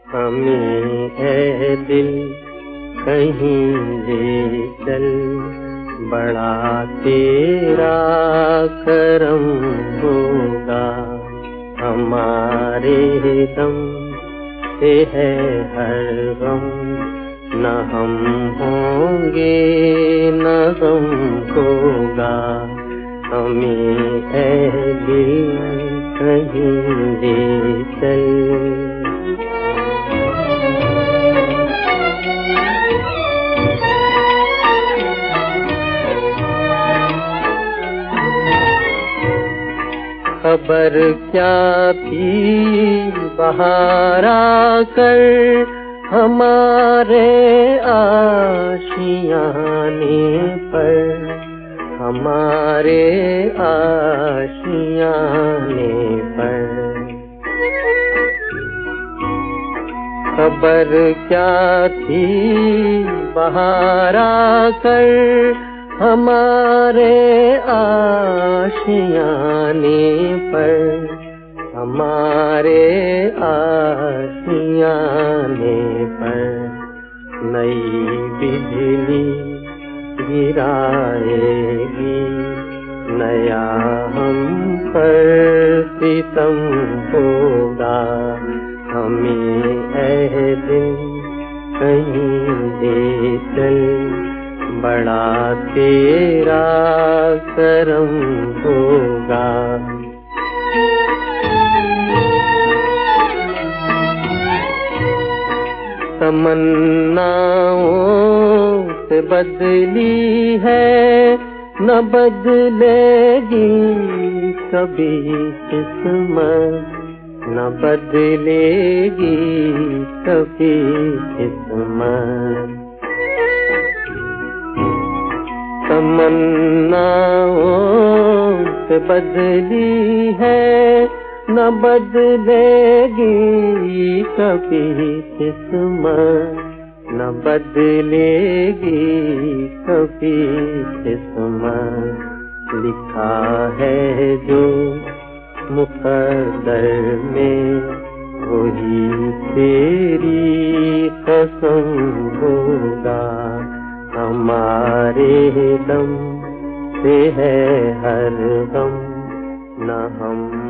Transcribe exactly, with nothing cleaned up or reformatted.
हमें है दिल कहीं ले चल, बड़ा तेरा करम होगा। हमारे दम से है हर गम, न हम होंगे न गम होगा। हमें है दिल कहीं ले चल। खबर क्या थी बाहर आकर हमारे आशियाने पर, हमारे आशियाने पर। खबर क्या थी बाहर आकर हमारे आशियाने पर, हमारे आशियाने पर। नई बिजली गिराएगी, नया हम पर सितम होगा। हमें ऐ दिन कहीं ले चल, बड़ा तेरा करम होगा। तमन्नाओं से बदली है न बदलेगी कभी किस्मत, न बदलेगी कभी किस्मत। तमन्नाओं से बदली है न बदलेगी कभी किस्मत, न बदलेगी कभी किस्मत। लिखा है जो मुकद्दर में वही तेरी कसम होगा। हमारे दम से है हर गम, न हम